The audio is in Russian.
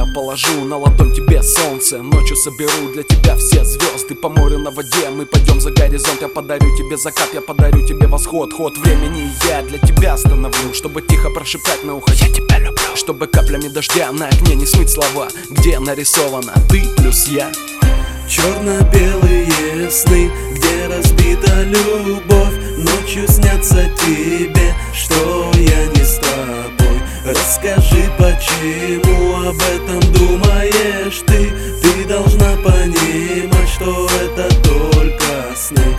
положу на ладонь тебе солнце. Ночью соберу для тебя все звезды. По морю на воде мы пойдем за горизонт. Я подарю тебе закат, я подарю тебе восход. Ход времени я для тебя остановлю, чтобы тихо прошептать на ухо: я тебя люблю. Чтобы каплями дождя на окне не смыть слова, где нарисовано ты плюс я. Черно-белые сны, где разбита любовь. Ночью снятся тебе, что я не с тобой. Расскажи, почему об этом думаешь ты? Ты должна понимать, что это только сны.